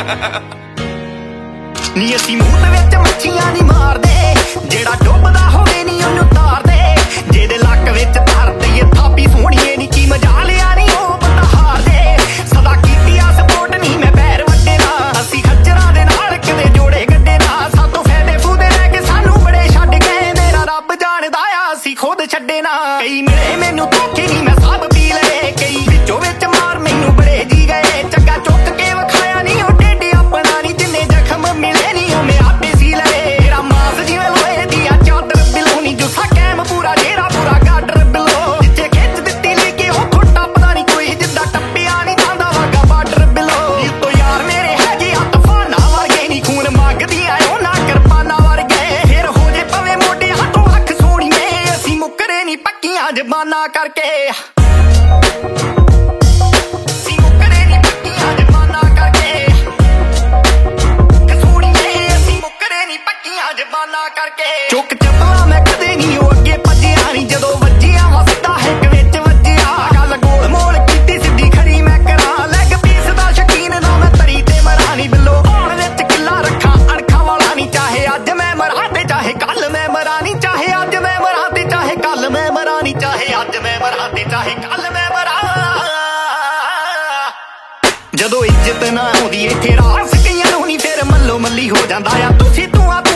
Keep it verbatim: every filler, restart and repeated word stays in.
ਨੀ ਅਸੀਂ ਮੂੰਹ ਦੇ ਵਿੱਚ ਮੱਛੀਆਂ ਨਹੀਂ ਮਾਰਦੇ, ਜਿਹੜਾ ਡੁੱਬਦਾ ਹੋਵੇ ਨੀ ਉਹਨੂੰ ਤਾਰਦੇ। ਜਿਹਦੇ ਲੱਕ ਵਿੱਚ ਧਰ ਦਈਏ ਥਾਪੀ ਸੋਹਣੀਏ ਨੀ ਕੀ ਮਜਾ ਲਿਆ ਨੀ ਉਹ ਬੰਦਾ ਹਾਰਦੇ। ਸਦਾ ਕੀਤੀ ਆ ਸਪੋਰਟ ਨਹੀਂ ਮੈਂ ਪੈਰ ਵੱਡੇ ਨਾ, ਅਸੀਂ ਖੱਜਰਾਂ ਦੇ ਨਾਲ ਕਦੇ ਜੋੜੇ ਗੱਡੇ ਨਾ। ਸਾਤੋਂ ਫਾਇਦੇ ਫੂਦੇ ਲੈ ਕੇ ਸਾਨੂੰ ਬੜੇ ਛੱਡ ਗਏ, ਮੇਰਾ ਰੱਬ ਜਾਣਦਾ ਆ ਅਸੀਂ ਖੁਦ ਛੱਡੇ ਨਾ। ਕਈ ਮਿਲੇ ਮੈਨੂੰ ਧੋਖੇ ਨਹੀਂ ਮੈਂ ਸਭ ਪੀ ਲਏ, ਕਈ ਵਿੱਚੋਂ ਵਿੱਚ ਮਾਰ ਮੈਨੂੰ ਬੜੇ ਜੀ ਗਏ। ਚੱਗਾ ਚੁੱਕ ਕੇ ਵਿਖਾਇਆ ਨੀ ਉਹ ਢਿੱਡ ਆਪਣਾ ਨੀ, ਜਿੰਨੇ ਜ਼ਖਮ ਮਿਲੇ ਨੀ ਉਹ ਮੈਂ ਆਪੇ ਸੀ ਲਏ। ਮੇਰਾ ਮਾਸ ਜਿਵੇਂ ਲੋਹੇ ਦੀ ਆ ਚਾਦਰ ਬਿਲੋ ਨੀ, ਜੁੱਸਾ ਕੈਮ ਪੂਰਾ ਜਿਹੜਾ ਪੂਰਾ ਗਾਡਰ ਬਿਲੋ। ਜਿੱਥੇ ਖਿੱਚ ਦਿੱਤੀ ਲੈ ਕੇ ਉਹ ਟੱਪਦਾ ਨੀ ਕੋਈ, ਜਿੱਦਾਂ ਟੱਪਿਆ ਨੀ ਜਾਂਦਾ ਵਾਗਾ ਬਾਰਡਰ ਬਿਲੋ। ਦਿਲ ਤੋਂ ਯਾਰ ਮੇਰੇ ਹੈਗੇ ਆ ਤੂਫਾਨਾਂ ਵਰਗੇ ਨੀ, ਖੂਨ ਮੰਗਦੀਆਂ ਉਹਨਾਂ ਕਿਰਪਾਨਾਂ ਵਰਗੇ। ਫਿਰ ਹੋ ਜੇ ਪਵੇ ਮੋਢਿਆਂ ਤੋਂ ਅੱਖ ਸੋਹਣੀਏ, ਅਸੀਂ ਮੁੱਕਰੇ ਨੀ ਪੱਕੀਆਂ ਜ਼ਬਾਨਾਂ ਕਰਕੇ। ਚੁੱਕ ਚੱਪਲਾਂ ਮੈਂ ਕਦੇ ਨੀ ਉਹ ਅੱਗੇ ਭੱਜਿਆ ਨੀ, ਜਦੋਂ ਵੱਜਿਆ ਵਸਦਾ ਹਿੱਕ ਵਿੱਚ ਵੱਜਿਆ। ਗੱਲ ਗੋਲ ਮੋਲ ਕੀਤੀ ਸਿੱਧੀ ਖੜੀ ਮੈਂ ਕਰਾਂ, ਲੈਗ ਪੀਸ ਦਾ ਸ਼ਕੀਨ ਨਾ ਮੈਂ ਤਰੀ ਤੇ ਮਰਾਂ ਨੀ ਬਿੱਲੋ। ਆਉਣ ਵਿੱਚ ਕਿੱਲਾ ਰੱਖਾਂ ਅਣਖਾਂ ਵਾਲਾ ਨੀ, ਚਾਹੇ ਅੱਜ ਮੈਂ ਮਰਾਂ ਤੇ ਚਾਹੇ ਕੱਲ ਮੈਂ ਮਰਾਂ ਨੀ। ਚਾਹੇ ਅੱਜ ਮੈਂ ਮਰਾਂ ਤੇ ਚਾਹੇ ਕੱਲ ਮੈਂ ਮਰਾਂ ਨੀ, ਚਾਹੇ ਅੱਜ ਮੈਂ ਮਰਾਂ ਤੇ ਚਾਹੇ ਕੱਲ ਮੈਂ ਮਰਾਂ। ਜਦੋਂ ਇੱਜ਼ਤ ਨਾ ਆਉਂਦੀ ਇੱਥੇ ਰਾਸ ਕਈਆਂ ਨੂੰ ਨੀ, ਫਿਰ ਮੱਲੋ ਮੱਲੀ ਹੋ ਜਾਂਦਾ ਆ ਤੁਸੀਂ ਤੂੰ ਆ।